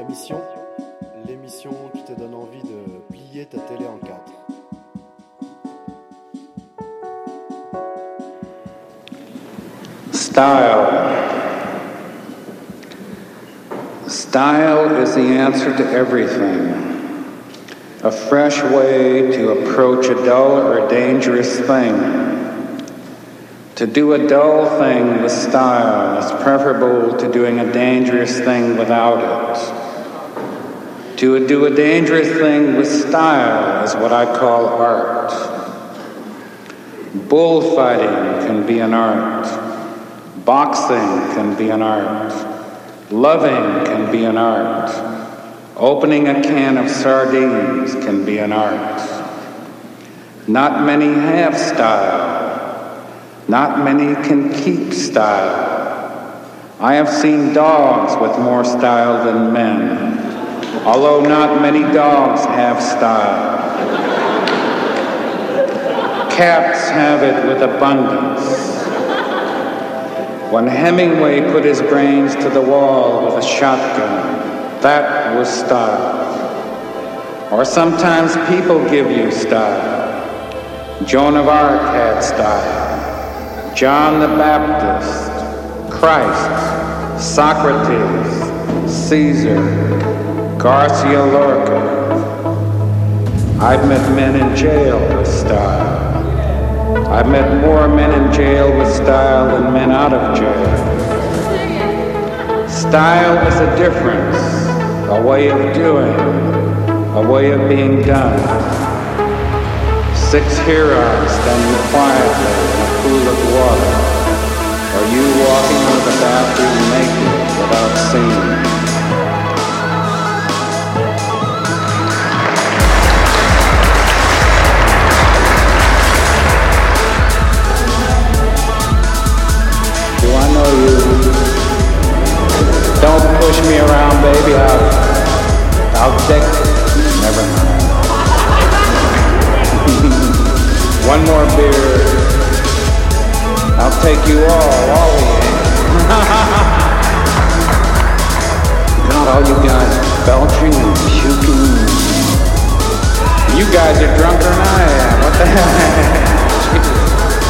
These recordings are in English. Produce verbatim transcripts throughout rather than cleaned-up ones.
l'émission, l'émission qui te donne envie de plier ta télé en quatre. Style. Style is the answer to everything. A fresh way to approach a dull or dangerous thing. To do a dull thing with style is preferable to doing a dangerous thing without it. To do a dangerous thing with style is what I call art. Bullfighting can be an art. Boxing can be an art. Loving can be an art. Opening a can of sardines can be an art. Not many have style. Not many can keep style. I have seen dogs with more style than men, although not many dogs have style. Cats have it with abundance. When Hemingway put his brains to the wall with a shotgun, that was style. Or sometimes people give you style. Joan of Arc had style. John the Baptist, Christ, Socrates, Caesar, Garcia Lorca. I've met men in jail with style. I've met more men in jail with style than men out of jail. Style is a difference, a way of doing, a way of being done. Six Hurons standing quietly in a pool of water, or you walking out of the bathroom naked without seeing. Do I know you? Don't push me around, baby. I'll, I'll take it. Never mind. One more beer. I'll take you all, all of you. God, all you guys belching and puking. You guys are drunker than I am. What the hell? Jesus.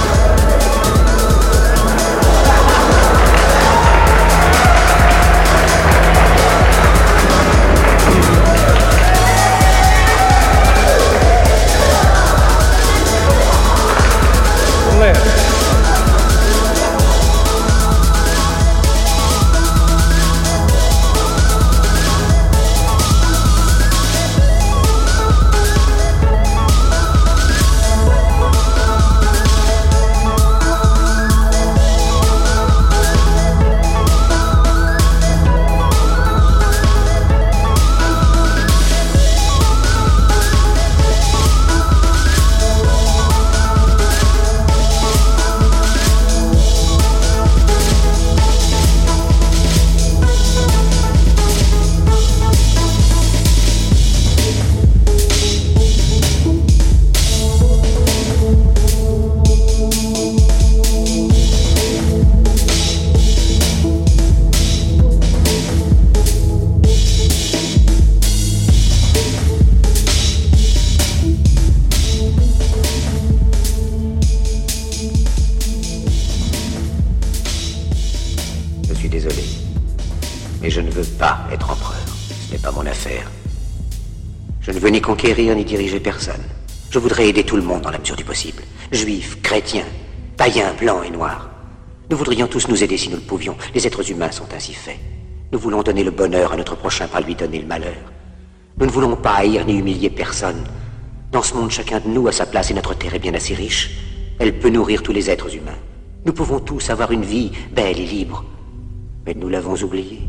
Conquérir ni diriger personne. Je voudrais aider tout le monde dans la mesure du possible. Juifs, chrétiens, païens, blancs et noirs. Nous voudrions tous nous aider si nous le pouvions. Les êtres humains sont ainsi faits. Nous voulons donner le bonheur à notre prochain, pas lui donner le malheur. Nous ne voulons pas haïr ni humilier personne. Dans ce monde, chacun de nous a sa place et notre terre est bien assez riche. Elle peut nourrir tous les êtres humains. Nous pouvons tous avoir une vie belle et libre. Mais nous l'avons oublié.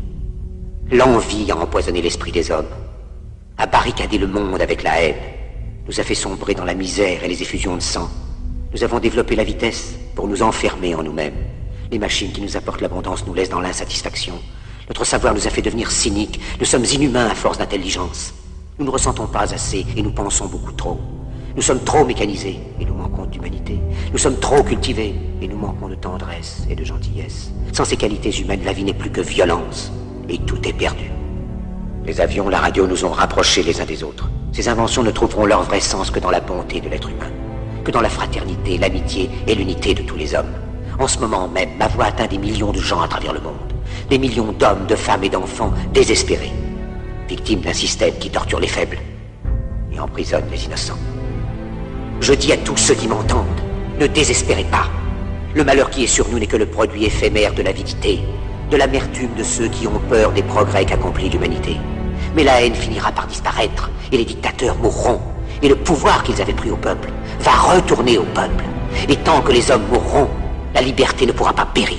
L'envie a empoisonné l'esprit des hommes, a barricadé le monde avec la haine, nous a fait sombrer dans la misère et les effusions de sang. Nous avons développé la vitesse pour nous enfermer en nous-mêmes. Les machines qui nous apportent l'abondance nous laissent dans l'insatisfaction. Notre savoir nous a fait devenir cyniques. Nous sommes inhumains à force d'intelligence. Nous ne ressentons pas assez et nous pensons beaucoup trop. Nous sommes trop mécanisés et nous manquons d'humanité. Nous sommes trop cultivés et nous manquons de tendresse et de gentillesse. Sans ces qualités humaines, la vie n'est plus que violence et tout est perdu. Les avions, la radio nous ont rapprochés les uns des autres. Ces inventions ne trouveront leur vrai sens que dans la bonté de l'être humain, que dans la fraternité, l'amitié et l'unité de tous les hommes. En ce moment même, ma voix atteint des millions de gens à travers le monde. Des millions d'hommes, de femmes et d'enfants désespérés, victimes d'un système qui torture les faibles et emprisonne les innocents. Je dis à tous ceux qui m'entendent, ne désespérez pas. Le malheur qui est sur nous n'est que le produit éphémère de l'avidité, de l'amertume de ceux qui ont peur des progrès qu'accomplit l'humanité. Mais la haine finira par disparaître, et les dictateurs mourront, et le pouvoir qu'ils avaient pris au peuple va retourner au peuple. Et tant que les hommes mourront, la liberté ne pourra pas périr.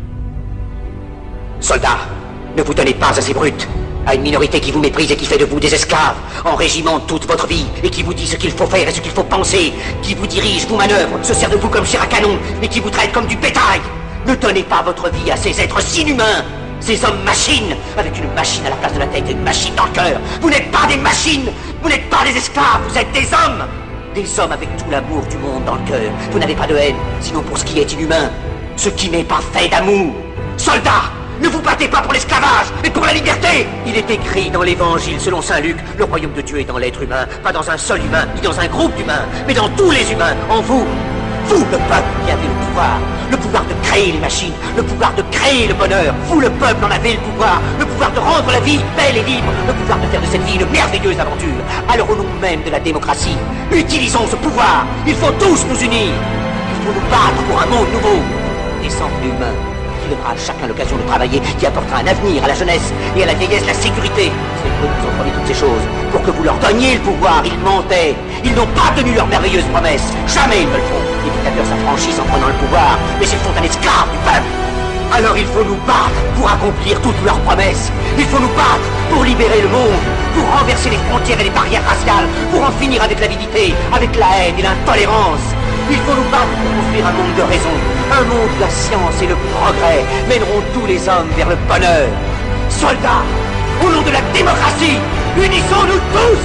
Soldats, ne vous donnez pas à ces brutes, à une minorité qui vous méprise et qui fait de vous des esclaves, en régiment toute votre vie, et qui vous dit ce qu'il faut faire et ce qu'il faut penser, qui vous dirige, vous manœuvre, se sert de vous comme chair à canon, et qui vous traite comme du bétail. Ne donnez pas votre vie à ces êtres inhumains, ces hommes machines, avec une machine à la place de la tête et une machine dans le cœur. Vous n'êtes pas des machines, vous n'êtes pas des esclaves, vous êtes des hommes. Des hommes avec tout l'amour du monde dans le cœur. Vous n'avez pas de haine, sinon pour ce qui est inhumain, ce qui n'est pas fait d'amour. Soldats, ne vous battez pas pour l'esclavage, mais pour la liberté. Il est écrit dans l'évangile selon saint Luc, le royaume de Dieu est dans l'être humain, pas dans un seul humain, ni dans un groupe d'humains, mais dans tous les humains, en vous. Vous, le peuple, qui avez le pouvoir, le pouvoir de créer les machines, le pouvoir de créer le bonheur. Vous, le peuple, en avez le pouvoir, le pouvoir de rendre la vie belle et libre, le pouvoir de faire de cette vie une merveilleuse aventure. Alors au nom même de la démocratie, utilisons ce pouvoir. Il faut tous nous unir. Il faut nous battre pour un monde nouveau, décent et humain, qui donnera à chacun l'occasion de travailler, qui apportera un avenir à la jeunesse et à la vieillesse la sécurité. C'est eux qui ont promis toutes ces choses pour que vous leur donniez le pouvoir. Ils mentaient. Ils n'ont pas tenu leurs merveilleuses promesses. Jamais ils ne le feront. Les dictateurs s'affranchissent en prenant le pouvoir, mais ils font un esclave du peuple. Alors il faut nous battre pour accomplir toutes leurs promesses. Il faut nous battre pour libérer le monde, pour renverser les frontières et les barrières raciales, pour en finir avec l'avidité, avec la haine et l'intolérance. Il faut nous battre pour construire un monde de raison, un monde où la science et le progrès mèneront tous les hommes vers le bonheur. Soldats, au nom de la démocratie, unissons-nous tous!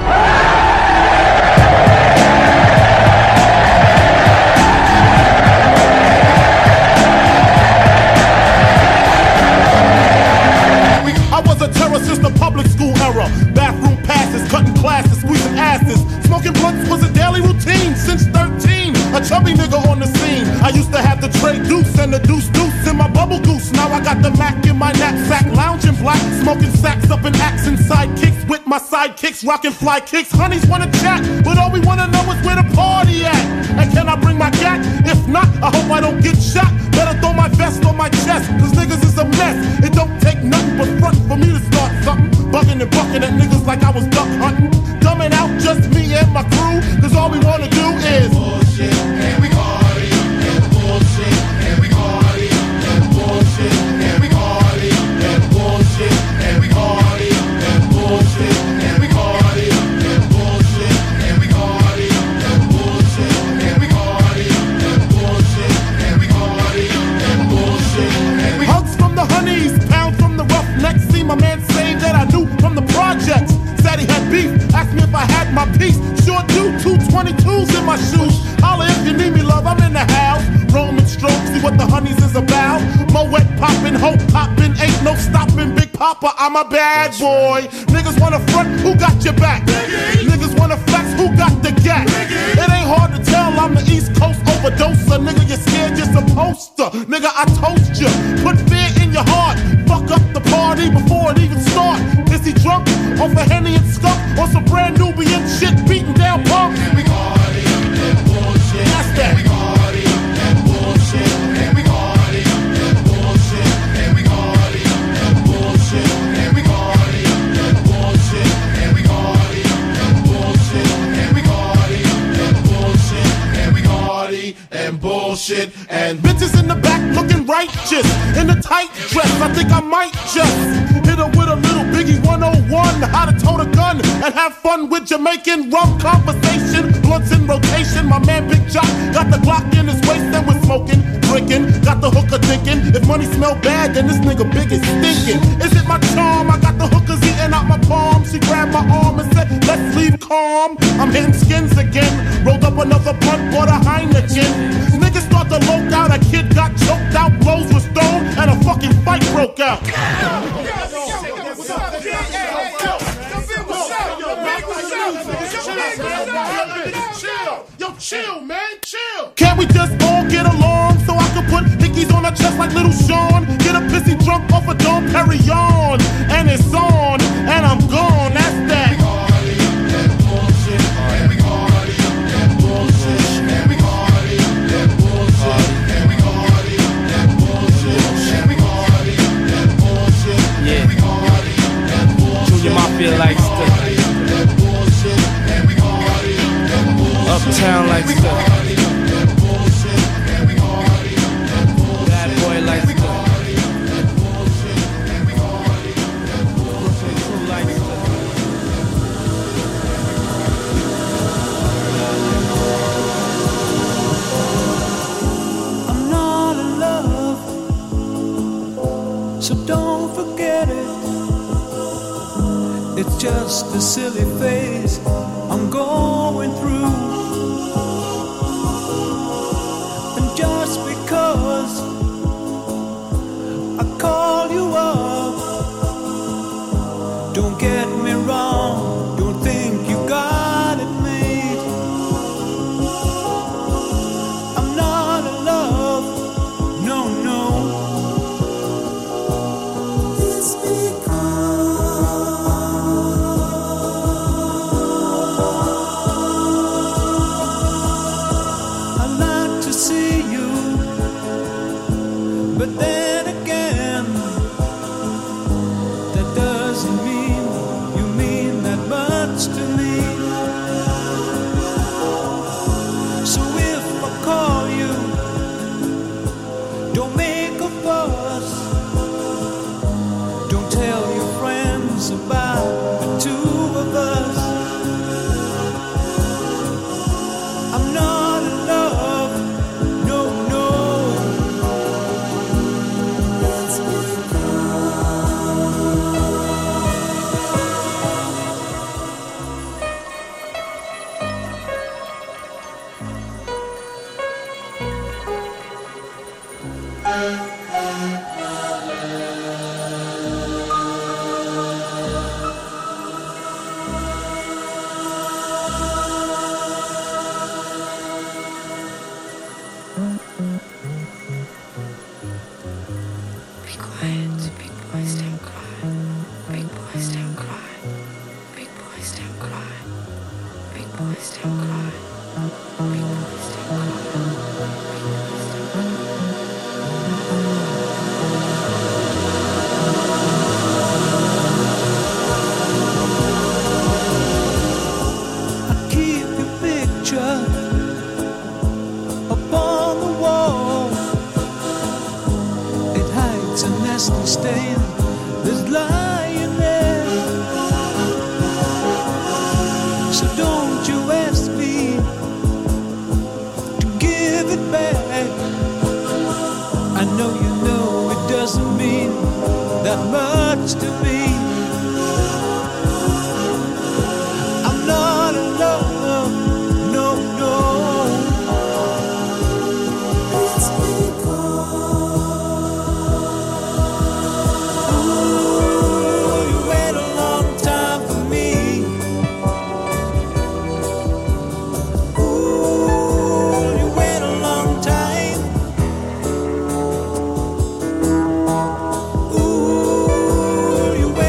I was a terror since the public school era. Bathroom passes, cutting classes, squeezing asses. Smoking blunts was a daily routine since thirteen. A chubby nigga on the scene. I used to have the tray deuce and the deuce deuce in my bubble goose. Now I got the Mac in my knapsack, lounging black, smoking sacks up in axe and sidekicks with my sidekicks, rocking fly kicks. Honeys wanna chat, but all we wanna know is where the party at. And can I bring my gat? If not, I hope I don't get shot. Better throw my vest on my chest, cause niggas is a mess. It don't take nothing but front for me to start something. Bugging and bucking at niggas like I was duck hunting. Dumbing out just me and my crew, cause all we wanna do is bullshit, and we party, and bullshit, and we party, and bullshit, and we party, and bullshit, and we party, and bullshit, and we party, and bullshit, and we party, and bullshit, and we party, and bullshit, and we party, and bullshit, and we hugs from the honeys, pound from the roughnecks. See my man say that I knew from the projects. Said he had beef, asked me if I had my piece. Sure do, two twenty-twos in my shoes. Holla if you need me, love, I'm in the house. Roman stroke, see what the honeys is about. Moet poppin', hope poppin', ain't no stoppin'. Big Papa, I'm a bad boy. Niggas wanna front, who got your back? Niggas wanna flex, who got the gat? It ain't hard to tell, I'm the East Coast overdoser. Nigga, you're scared, you're supposed to. Nigga, I toast you. Put fear in your heart. Fuck up the party before it even start. Is he drunk off a Henny and skunk? Or some brand Nubian shit beating down punk? And we party and bullshit. That's that. And we party and bullshit. And we party and bullshit. And we party and bullshit. And we party and bullshit. And we party and bullshit. And we party and bullshit. And we party and bullshit. And bitches in the back looking righteous in a tight dress. I think I might just hit her with a little Biggie one oh one, how to tote a gun and have fun with Jamaican rum conversation. Blunts in rotation, my man Big Jock got the Glock in his waist and we're smoking, drinking, got the hooker thinking. If money smell bad, then this nigga big is stinking. Is it my charm? I got the hookers eating out my palm. She grabbed my arm and said, let's leave calm. I'm hitting skins again, rolled up another blunt, bought a Heineken. Niggas start to loke out, a kid got choked out, blows was thrown, and a fucking fight broke out. What's up? chill. Can't we just all get along so I can put hickeys on her chest like little Sean? Get a pissy drunk off a Dom Perignon, and it's on, and I'm gone. That's that. Yeah, Junior Mafia like stuff. Uptown like stuff. Bad boy like stuff. Brooklyn crew like stuff. I'm not in love, so don't forget it. It's just a silly phase I'm going through. And just because I call you up, don't get me wrong, don't think you got it made. I'm not in love, no, no. It's but then again, that doesn't mean you mean that much to me. So if I call you, don't make a fuss. Don't tell your friends about the two of us. I'm not in love, no, no. Be quiet, big boys don't cry. Big boys don't cry. Big boys don't cry. Big boys don't cry. Big boys don't cry. I keep your picture upon the wall. It hides a nasty stain that's lying there. So don't you ask me to give it back. I know you know it doesn't mean that much to me. I'm not in love, no, no. It's ooh, you wait a long time for me. Ooh, you wait a long time. Ooh, you wait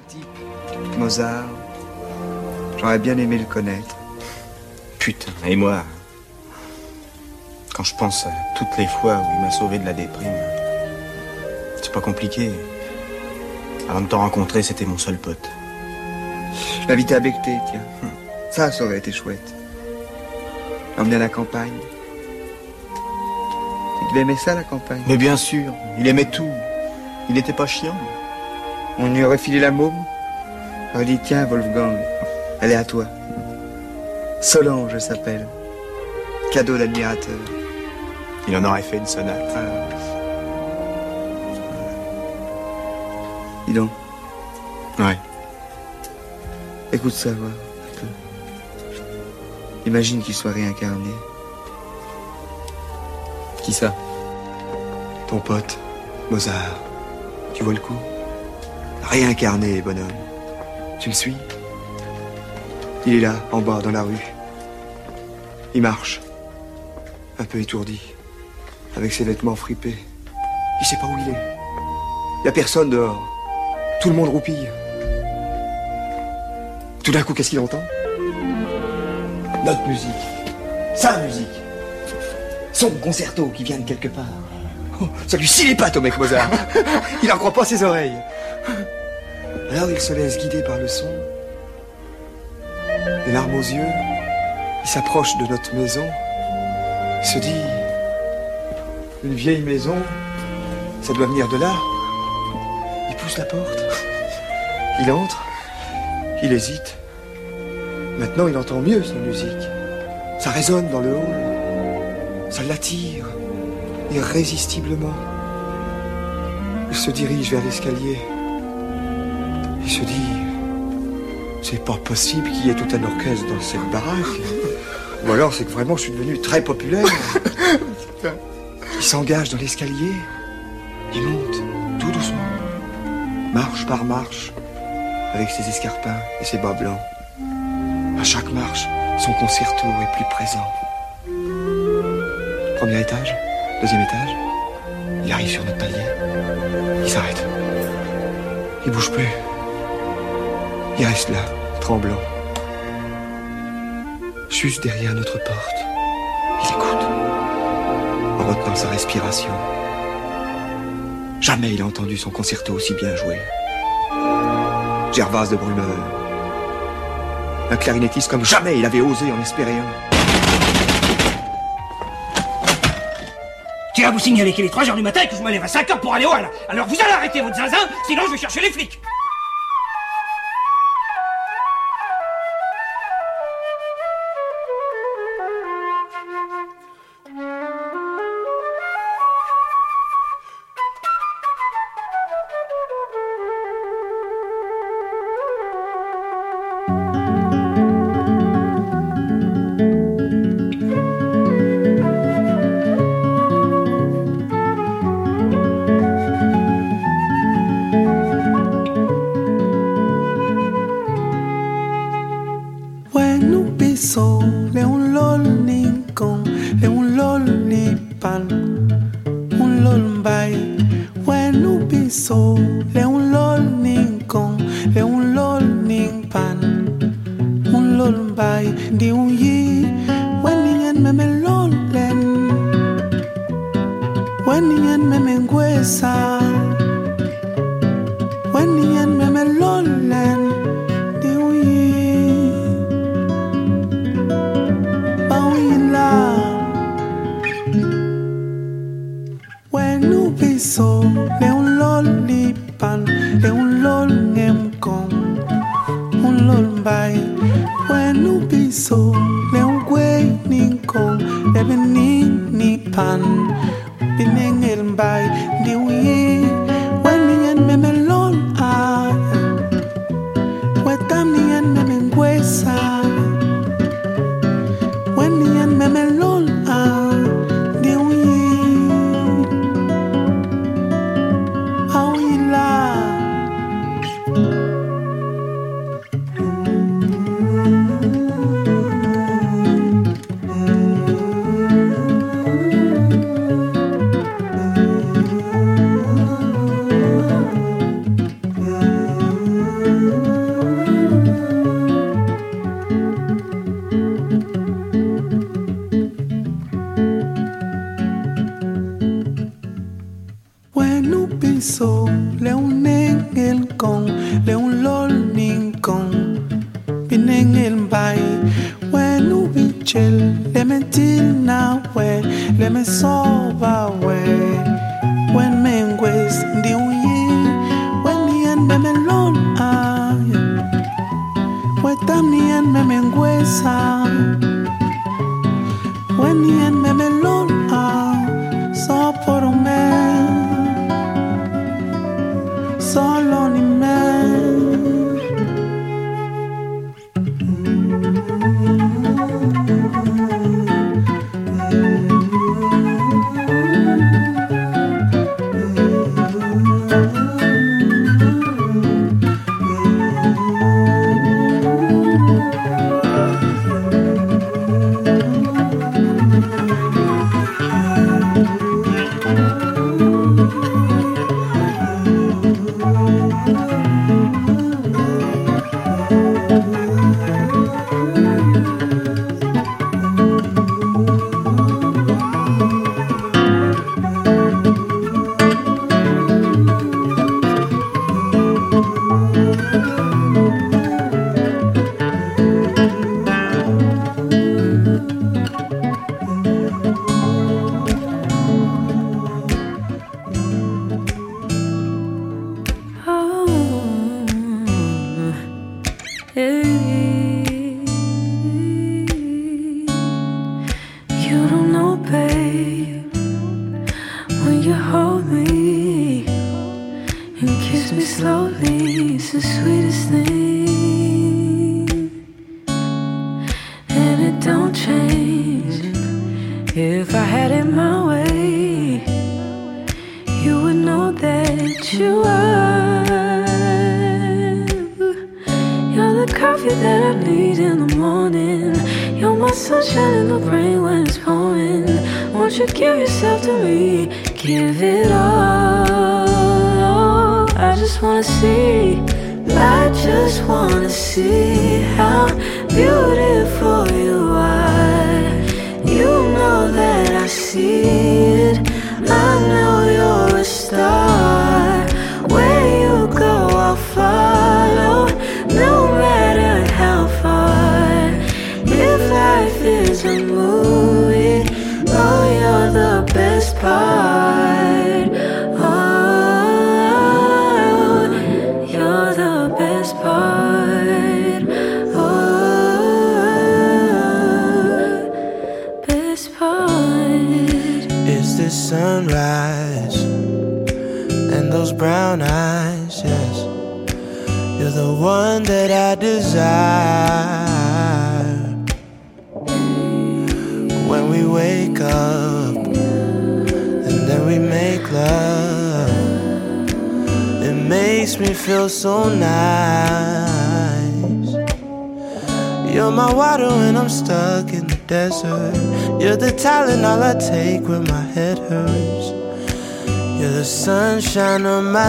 type. Mozart. J'aurais bien aimé le connaître. Putain, et moi, quand je pense à toutes les fois où il m'a sauvé de la déprime, c'est pas compliqué. Avant de te rencontrer, c'était mon seul pote. Je l'invitais à becter, tiens. Ça, ça aurait été chouette. L'emmener à la campagne. Il aimait ça, la campagne. Mais bien sûr, il aimait tout. Il était pas chiant. On lui aurait filé la môme. On aurait dit, tiens, Wolfgang, elle est à toi. Solange, elle s'appelle. Cadeau d'admirateur. Il en aurait fait une sonate. Ah. Dis donc. Ouais. Écoute ça, voir, un peu. Imagine qu'il soit réincarné. Qui ça? Ton pote, Mozart. Tu vois le coup? Réincarné, bonhomme. Tu me suis? Il est là, en bas, dans la rue. Il marche. Un peu étourdi. Avec ses vêtements fripés. Il sait pas où il est. Il y a personne dehors. Tout le monde roupille. Tout d'un coup, qu'est-ce qu'il entend? Notre musique. Sa musique. Son concerto qui vient de quelque part. Oh, ça lui scie les pattes au mec Mozart. Il n'en croit pas ses oreilles. Alors il se laisse guider par le son. Les larmes aux yeux. Il s'approche de notre maison. Il se dit... Une vieille maison, ça doit venir de là. Il pousse la porte. Il entre. Il hésite. Maintenant, il entend mieux sa musique. Ça résonne dans le hall. Ça l'attire, irrésistiblement. Il se dirige vers l'escalier. Il se dit... C'est pas possible qu'il y ait tout un orchestre dans cette baraque. Ou alors, c'est que vraiment, je suis devenu très populaire. Il s'engage dans l'escalier. Il monte, tout doucement. Marche par marche. Avec ses escarpins et ses bas blancs. À chaque marche, son concerto est plus présent. Premier étage, deuxième étage. Il arrive sur notre palier. Il s'arrête. Il bouge plus. Il reste là, tremblant. Juste derrière notre porte. Il écoute. En retenant sa respiration. Jamais il a entendu son concerto aussi bien joué. Gervase de Brumeur. Un clarinettiste comme jamais il avait osé en espérer un. Tiens à vous signaler qu'il est trois heures du matin et que je me lève à cinq heures pour aller au hall. Alors vous allez arrêter votre zinzin, sinon je vais chercher les flics. so le un engel kong le un lol ning kong binengel bai when we chill le mentil na we le me soba we when mengwes ndi uyi when ni en me melon ah we tam ni en me mengwesa when ni en me melon ah so por me solo ni me. All I take when my head hurts. You're the sunshine of my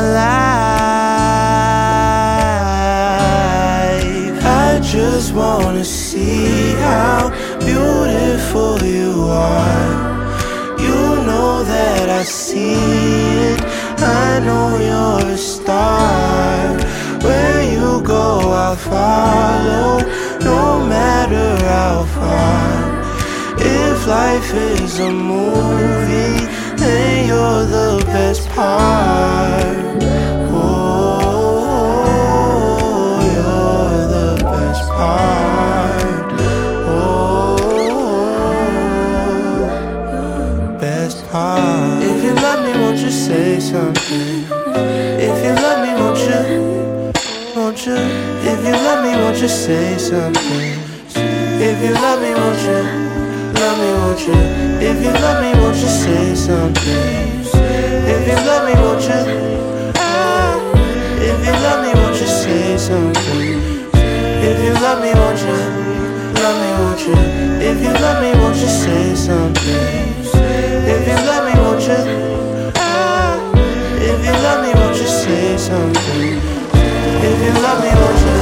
life. I just wanna see how beautiful you are. You know that I see it. I know you're a star. Where you go, I'll follow, no matter how far. If life is a movie, then you're the best part. Oh, you're the best part. Oh, best part. If you love me, won't you say something? If you love me, won't you, won't you? If you love me, won't you say something? If you love me, won't you? Love me, won't you? If you love me, won't you say something? If you love me, won't you? Ah, if you love me, won't you say something? If you love me, won't you? Love me, won't you? If you love me, won't you say something? If you love me, won't you? Ah, if you love me, won't you say something? If you love me, won't you?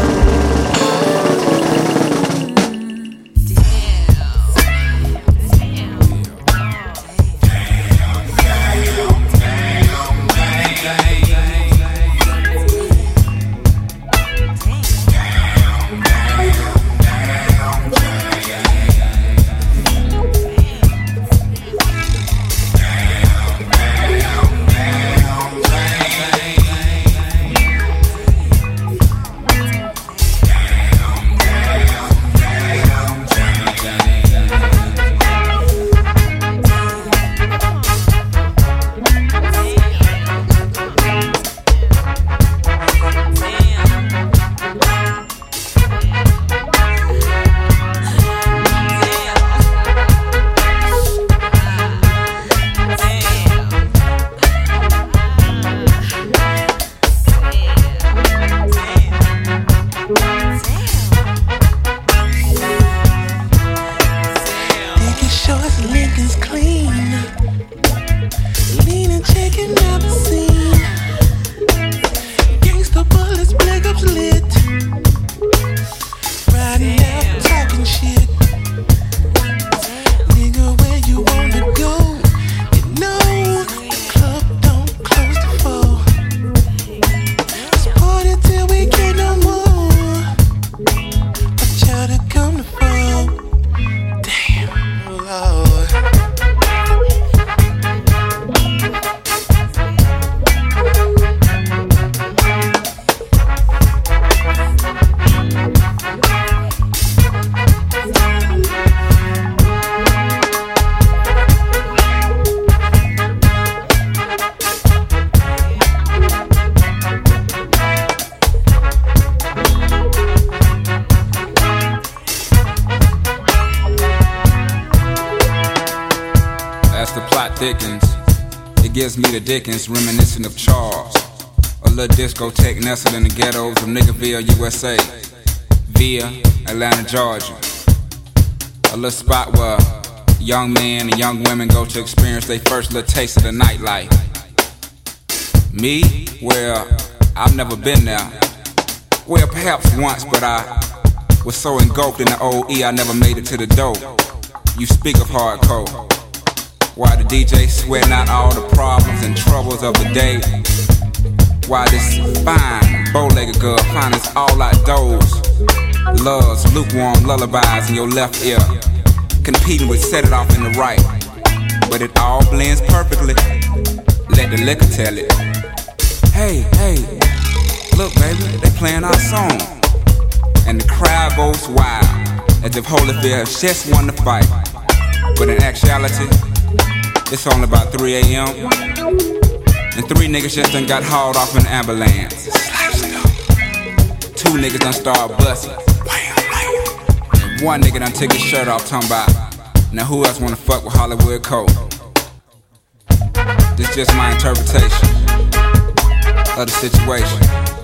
Hey. the plot thickens, it gives me the Dickens, reminiscent of Charles. A little discotheque nestled in the ghettos of Niggerville, U S A, via Atlanta, Georgia. A little spot where young men and young women go to experience their first little taste of the nightlife. Me? Well, I've never been there. Well, perhaps once, but I was so engulfed in the old E I never made it to the door. You speak of hardcore, why the D J sweating out all the problems and troubles of the day. Why this fine, bow-legged girl finds us all outdoors, loves lukewarm lullabies in your left ear, competing with Set It Off in the right. But it all blends perfectly, let the liquor tell it. Hey, hey, look baby, they playing our song, and the crowd goes wild, as if Holyfield has just won the fight. But in actuality, it's only about three a.m. and three niggas just done got hauled off in an ambulance. Two niggas done started busting, and one nigga done took his shirt off talking about, now who else wanna fuck with Hollywood Cole? This just my interpretation of the situation.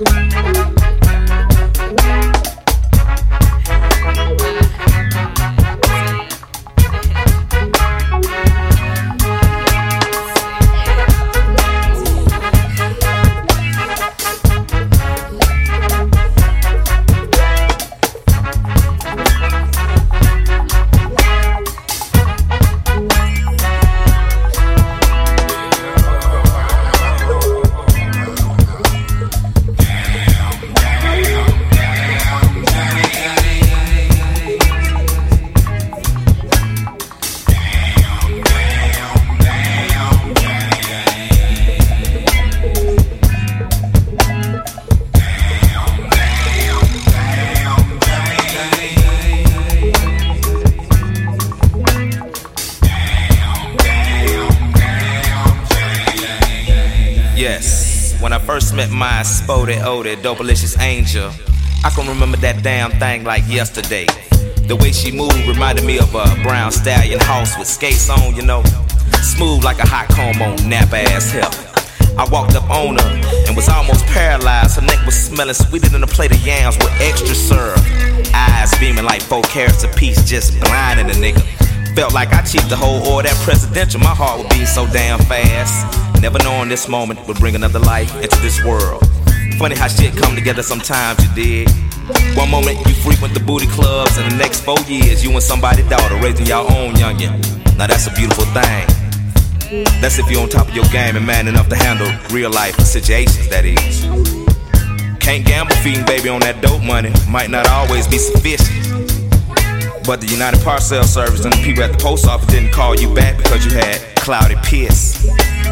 Met my spotted, oded, dopalicious angel. I can remember that damn thing like yesterday. The way she moved reminded me of a brown stallion horse with skates on, you know, smooth like a hot comb on nap ass hip. I walked up on her and was almost paralyzed. Her neck was smelling sweeter than a plate of yams with extra syrup. Eyes beaming like four carats apiece, just blinding the nigga. Felt like I cheaped the whole order that presidential. My heart would beat so damn fast. Never knowing this moment would bring another life into this world. Funny how shit come together sometimes, you dig. One moment you frequent the booty clubs, and the next four years you and somebody's daughter raising your own youngin'. Now that's a beautiful thing. That's if you're on top of your game and man enough to handle real life situations, that is. Can't gamble feeding baby on that dope money, might not always be sufficient. But the United Parcel Service and the people at the post office didn't call you back because you had cloudy piss.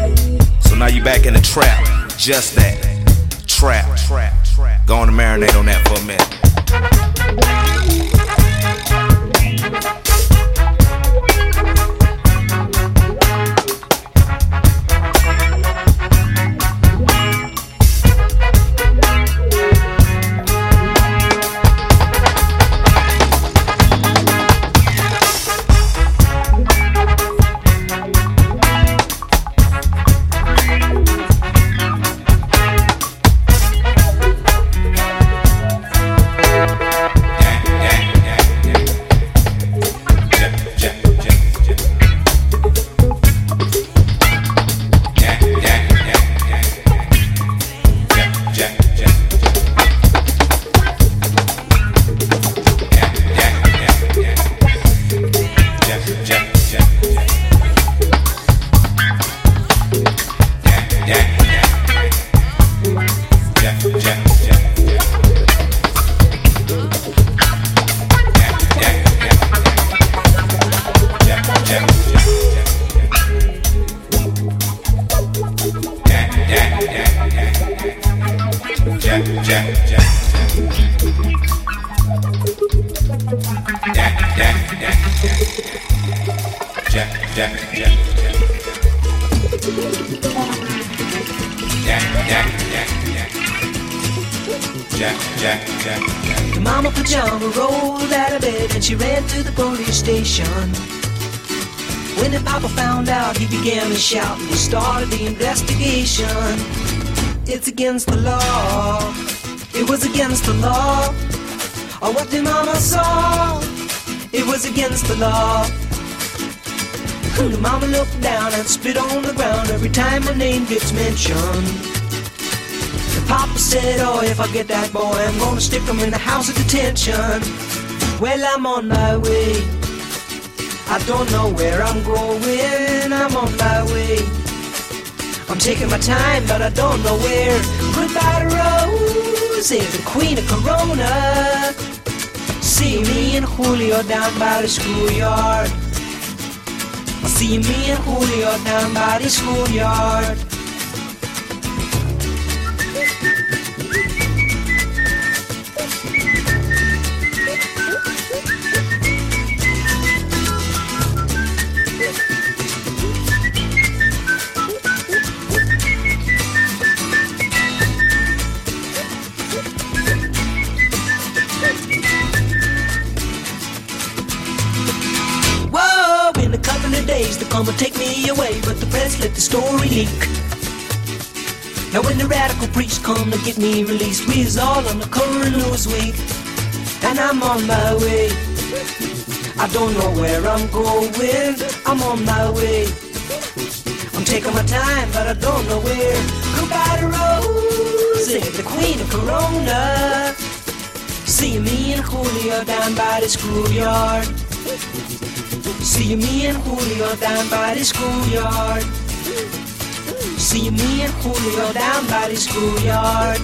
So now you back in the trap, just that, trap. Go on and marinate on that for a minute. The mama pajama rolled out of bed and she ran to the police station. When the papa found out, he began to shout and he started the investigation. It's against the law. It was against the law. Or what the mama saw. It was against the law. The mama looked down and spit on the ground every time her name gets mentioned. The papa said, oh, if I get that boy, I'm gonna stick him in the house of detention. Well, I'm on my way. I don't know where I'm going. I'm on my way. I'm taking my time, but I don't know where. Goodbye to Rose, the queen of Corona. See me and Julio down by the schoolyard. See me and Julio down by the schoolyard. They're gonna take me away, but the press let the story leak. Now when the radical priests come to get me released, we is all on the current news week. And I'm on my way. I don't know where I'm going. I'm on my way. I'm taking my time, but I don't know where. Goodbye to Rose, the queen of Corona. See me and Julio down by the schoolyard. See me and Julio down by the schoolyard. See me and Julio down by the schoolyard.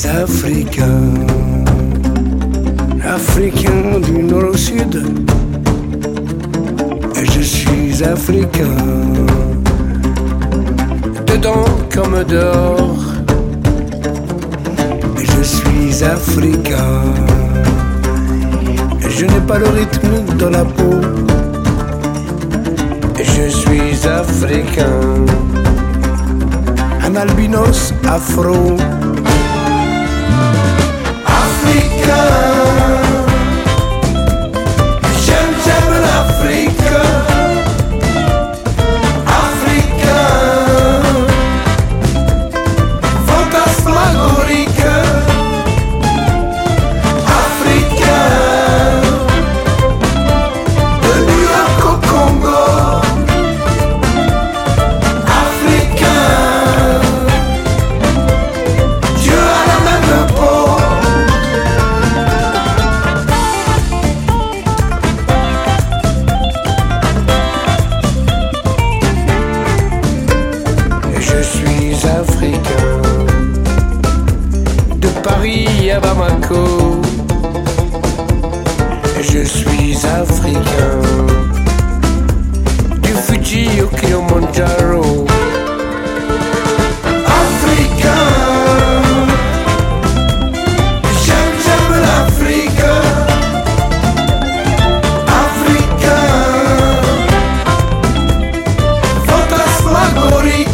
suis africain, africain du nord au sud. Et je suis africain, dedans comme dehors. Et je suis africain, et je n'ai pas le rythme dans la peau. Et je suis africain, un albinos afro. Africain, j'aime, j'aime l'Afrique. Africain, fantasmagorique. Africain, de New York au Congo. À Bamako, je suis africain, du Fuji au Kilimanjaro. Africain, j'aime, j'aime l'Afrique. Africain, fantasmagorique.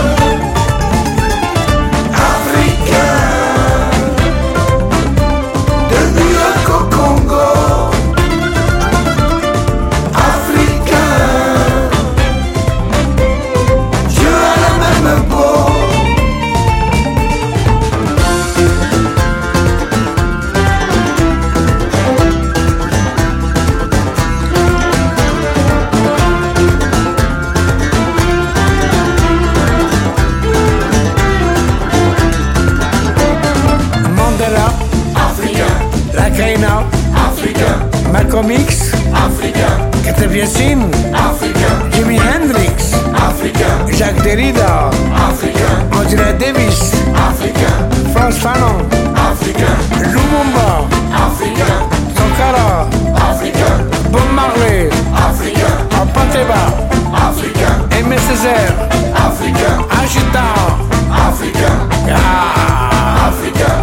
Malcolm X, africain. Kate Biassin, africain. Jimi Hendrix, africain. Jacques Derrida, africain. Angela Davis, africain. Frantz Fanon, africain. Lumumba, africain. Sankara, africain. Bob Marley, africain. Apateba, africain. Aimé Césaire, africain. Agita, africain. Ah, africain.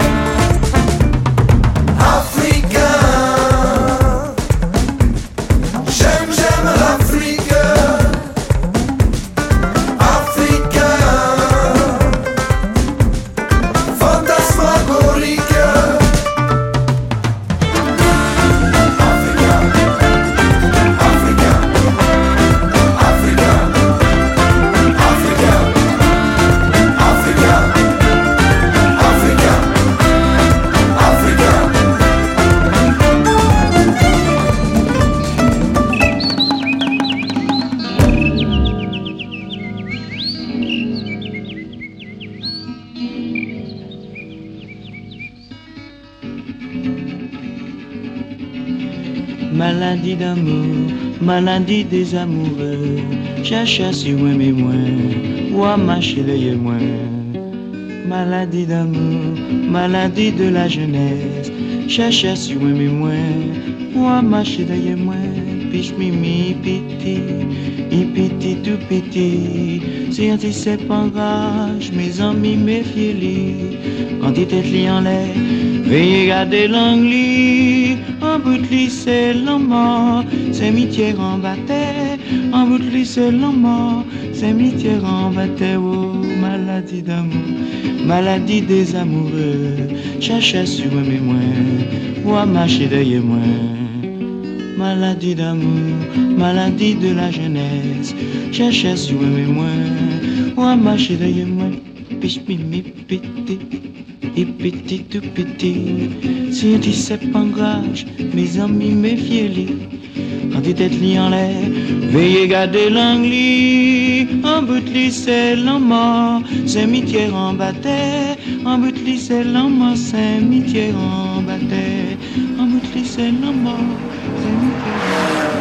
Maladie d'amour, maladie des amoureux. Chacha si ouais mais moins, ouah ma chérie et moins. Maladie d'amour, maladie de la jeunesse. Chacha si ouais mais moins, ouah ma chérie et moins. Piche mimi piti, i piti tout piti. Si un tissé pangage, mes amis méfiez-les. Quand il t'est li en l'air, veuillez garder l'angli. En bout de lit c'est l'homme, c'est mitié en bataille. En bout de lit c'est l'homme, c'est mitié en bataille. Oh, maladie d'amour, maladie des amoureux. Chacha sur mes moins, ou ma chérie moins. Maladie d'amour, maladie de la jeunesse. Chacha sur mes moins, ou ma chérie moins. Piche mimi piti, et petit tout petit. Si tu sais pas engage, mes amis méfiez-les. Quand tu t'es li en l'air, veuillez garder l'angli. En bout de lit c'est l'homme, c'est mitié en bataille. En bout de lit c'est l'homme, c'est mitié en bataille. En bout de lit c'est l'homme, c'est mitié en bataille.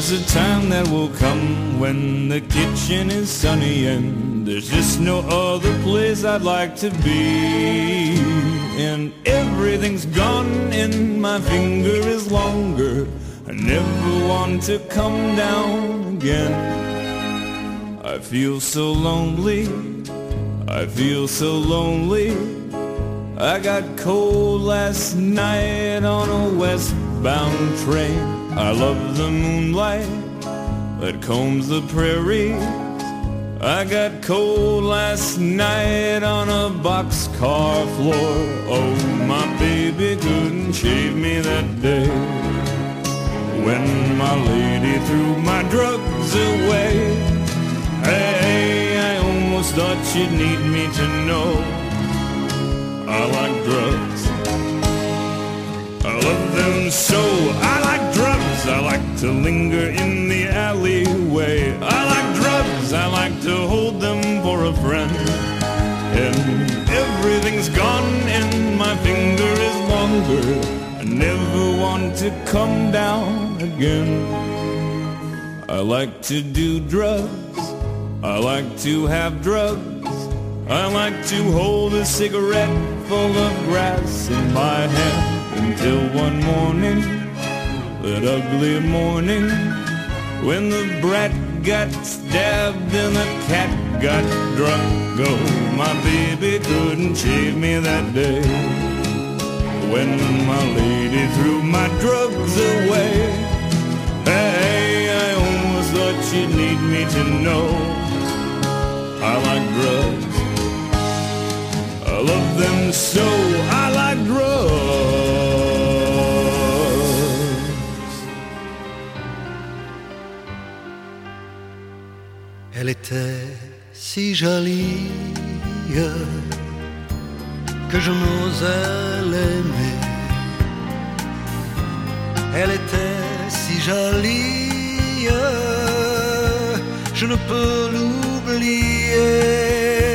There's a time that will come when the kitchen is sunny and there's just no other place I'd like to be. And everything's gone and my finger is longer. I never want to come down again. I feel so lonely, I feel so lonely. I got cold last night on a westbound train. I love the moonlight that combs the prairies. I got cold last night on a boxcar floor. Oh, my baby couldn't shave me that day. When my lady threw my drugs away. Hey, I almost thought you'd need me to know I like drugs, I love them so. I like drugs, I like to linger in the alleyway. I like drugs, I like to hold them for a friend. And everything's gone and my finger is longer. I never want to come down again. I like to do drugs, I like to have drugs. I like to hold a cigarette full of grass in my hand until one morning, that ugly morning, when the brat got stabbed and the cat got drunk. Oh, my baby couldn't shave me that day. When my lady threw my drugs away. Hey, I almost thought you'd need me to know I like drugs, I love them so. I like drugs. Elle était si jolie que je n'osais l'aimer. Elle était si jolie, je ne peux l'oublier.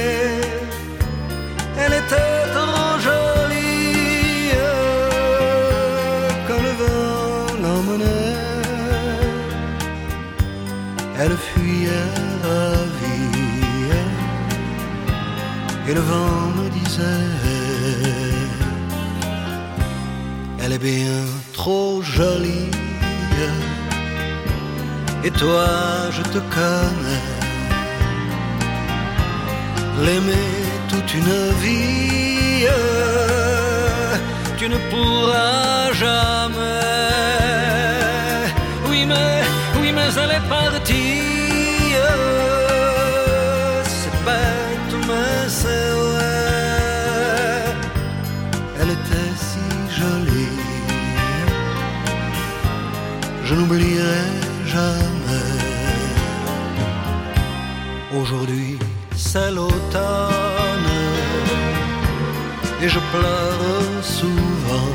Elle était trop jolie quand le vent l'emmenait. Elle fuyait ravie et le vent me disait elle est bien trop jolie et toi je te connais. L'aimer toute une vie, tu ne pourras jamais. Oui mais, oui mais elle est partie, c'est bête mais c'est vrai. Elle était si jolie, je n'oublierai jamais. Aujourd'hui c'est l'automne et je pleure souvent.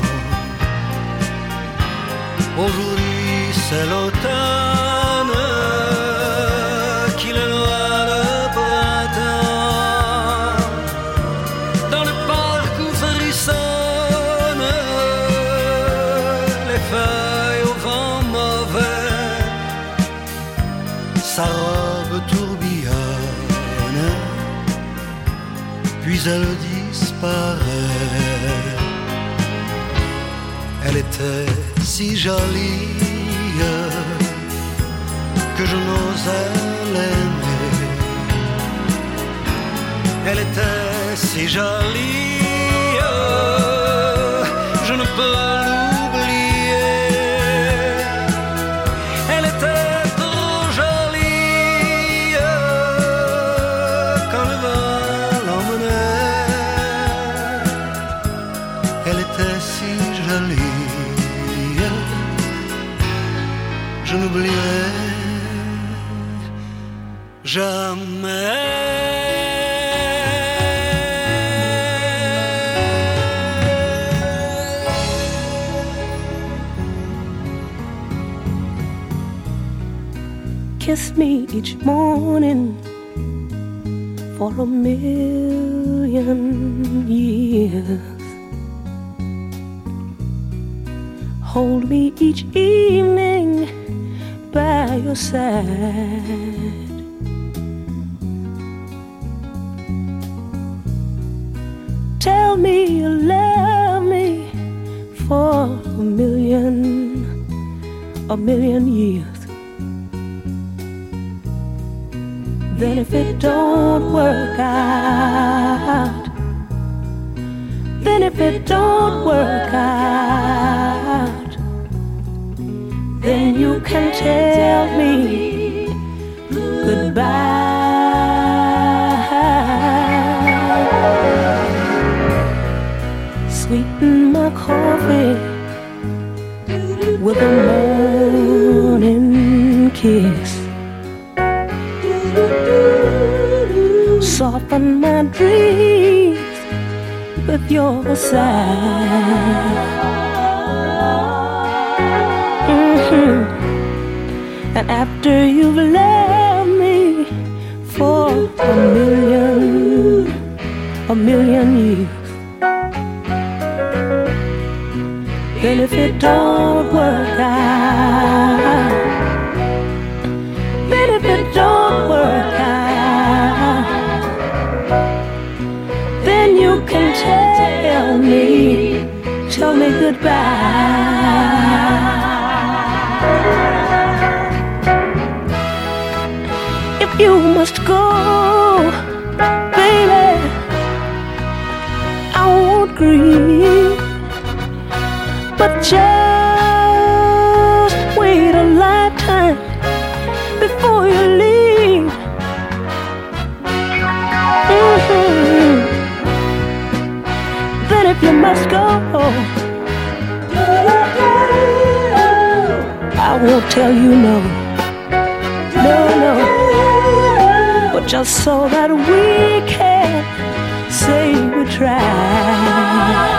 Aujourd'hui c'est l'automne qui le noie le printemps. Dans le parc où frissonnent les feuilles au vent mauvais, sa robe tourbillonne puis elle disparaît. Elle était si jolie que je n'osais l'aimer. Elle était si jolie, je ne peux l'oublier. Elle était trop jolie quand le vent l'emmenait. Elle était si jolie, je n'oublierai jamais. Kiss me each morning for a million years. Hold me each evening by your side. Tell me you love me for a million, a million years. Then if it don't work out, then if it don't work out, then you can tell me goodbye. Sweeten my coffee with a morning kiss. Soften my dreams with your sigh. Mm-hmm. And after you've loved me for a million, a million years, then if it don't work out, then if it don't work out, then you can tell me, tell me goodbye. If you must go, baby, I won't grieve, but just wait a lifetime before you leave. Mm-hmm. Then if you must go, I won't tell you no, no, no, but just so that we can say we tried.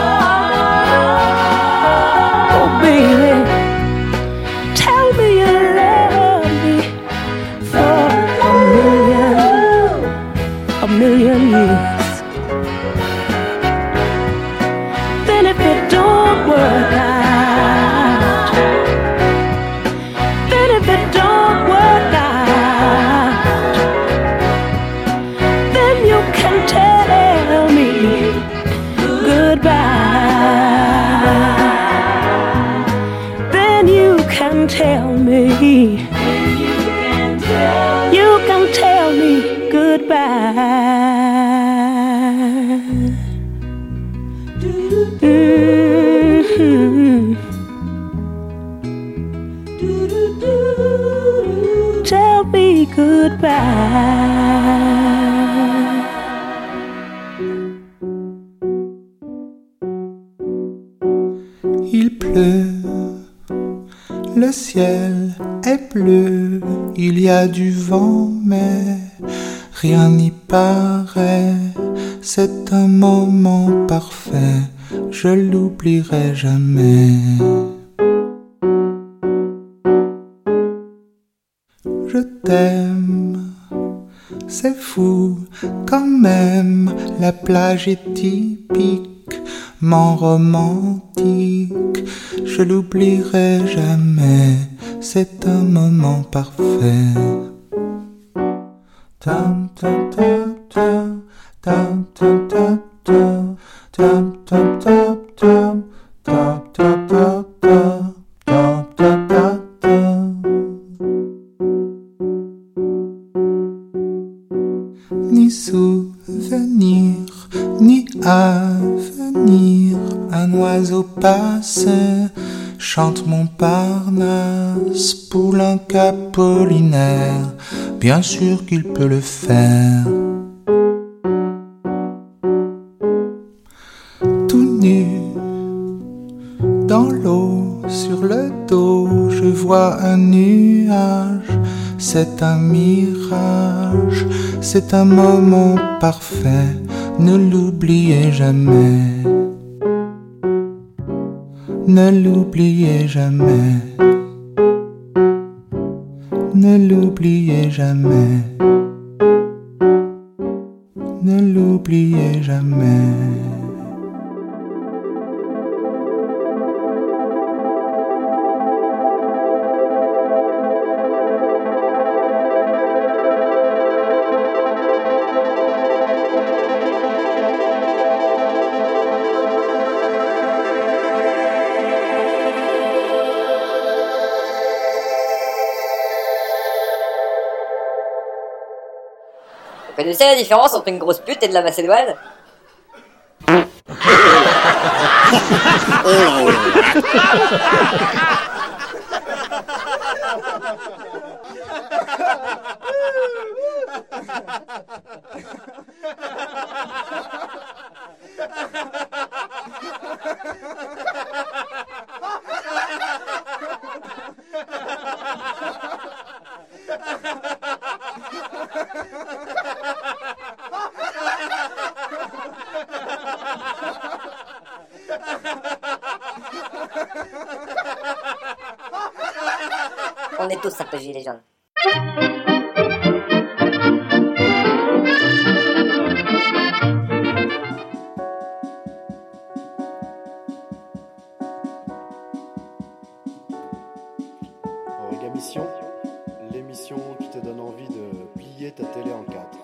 Oh baby, tell me you love me for a million, a million years. Then if it don't work out, then if it don't work out, then you can tell me goodbye. Then you can tell me, you can tell me goodbye. Mm-hmm. Tell me goodbye. Il pleut, le ciel est bleu, il y a du vent, mais rien n'y paraît. C'est un moment parfait, je l'oublierai jamais. Je t'aime, c'est fou quand même, la plage est typiquement romantique, je l'oublierai jamais, c'est un moment parfait. Tam tam tam tam tam tam tam tam tam tam tam tam tam tam tam tam tam tam. Ni souvenir, ni avenir, un oiseau passe, chante Montparnasse, poulain capolinaire, bien sûr qu'il peut le faire. Tout nu, dans l'eau, sur le dos, je vois un nuage, c'est un mirage, c'est un moment parfait, ne l'oubliez jamais. Ne l'oubliez jamais. Ne l'oubliez jamais. Ne l'oubliez jamais. Vous connaissez la différence entre une grosse pute et de la Macédoine? On est tous un peu gilets jaunes. Origamission, l'émission qui te donne envie de plier ta télé en quatre.